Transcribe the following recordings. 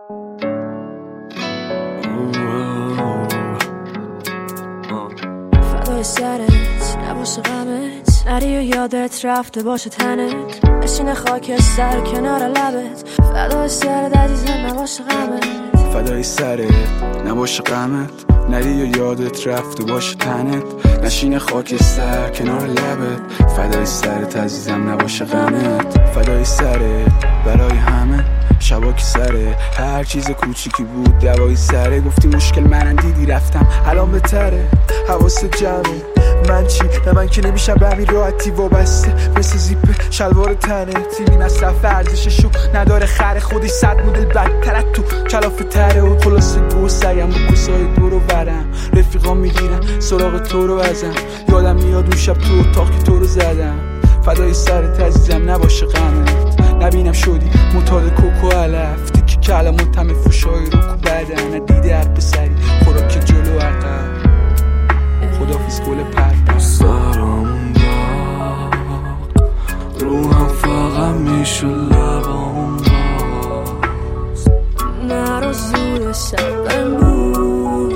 فدای سرت نباشه غمت، نری و یادت رفته باشه تنت، نشینه خاکستر کنار لبت. فدای سرت عزیزم نباشه غمت، فدای سرت نباشه غمت، نری و یادت رفته باشه تنت، نشینه خاکستر کنار لبت. فدای سرت عزیزم نباشه غمت، فدای سرت برای همه شبا که سره، هر چیز کوچیکی بود دوای سره. گفتی مشکل منم دیدی رفتم الان بهتره، حواست جمعه من چی؟ نه من که نمیشم به همین راحتی وابسته مثل زیپ شلوار تنت. این مصرف ارزششو نداره، خر خودش 100 مدل بدترت تو کلافه تره. و خلاصه گو سگم و کسای دورو برم، رفیقا میگیرم سراغ تو رو ازم، یادم میاد اون شب تو اتاق که تو رو زدم. فدای سرت عزیزم نباشه غمت، نبینم شدی معتاد کوکو علف، تیکی کلمات همه فوشای رو کو بدن، ندیده هر پسری خوراک جلو عقب. خدافیز گل پر سرامون داغ، روحم فقط میشه لبامون باز. نرو زود شب بمون،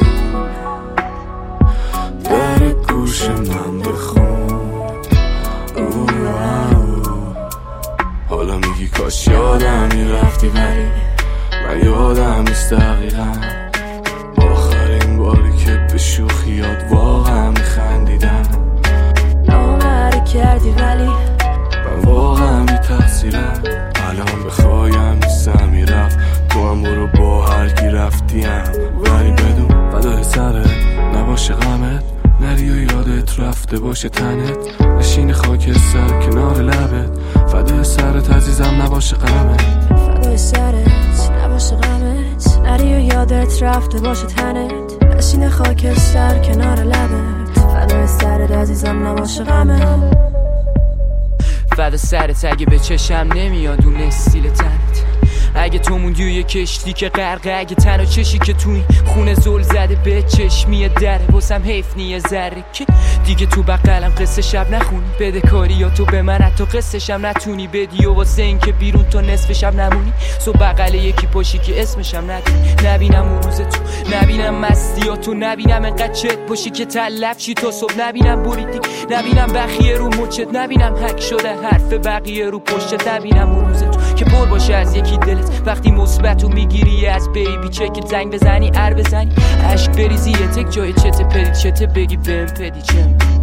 در گوش من بخون. حالا میگی کاش یادم میرفتی، ولی من یادم نیست دقیقا آخرین باری که به شوخیات واقعا میخندیدم. نامره کردی ولی من واقعا بی تقصیرم، الان بخوایم نیستم میرفت، تو هم برو با هر کی رفتیم. ولی بدون فدای سرت نباشه غمت، نری و یادت رفته باشه تنت، نشین خاکستر کنار لبت. فدای سرت عزیزم نباشه غمت، فدای سرت نباشه غمت، نری و یادت رفته باشه تنت، نشین خاکستر کنار لبت. فدای سرت عزیزم نباشه غمت. فدا سرت اگه به چشم نمیاد اون استیل تنت، اگه تو موندی و یه کشتی که غرقه، اگه تنها چشی که تو این خونه زل زده به چشمی دره، واسم حیف نیه ذره که دیگه تو بغلم قصه شب نخونی، بده کاری یا تو به من حتی قصه شب نتونی بدی، و واسه این که بیرون تو نصف شب نمونی، سو بغل یکی پاشی که اسمشم ندونی. نبینم اون روز تو، نبینم مستیاتو، نبینم انقدر چت باشی که تلف چی تو صبح، نبینم بریدی، نبینم بخیه رو مچت، نبینم حک شده حرف بقیه رو پشت، نبینم اون روز تو که پر باشه از یکی دلت، وقتی مثبتو میگیری از بیبی چک زنگ بزنی ار بزنی، عشق بریزی یه تک جای چته پدی چته بگی بهم پدی چم.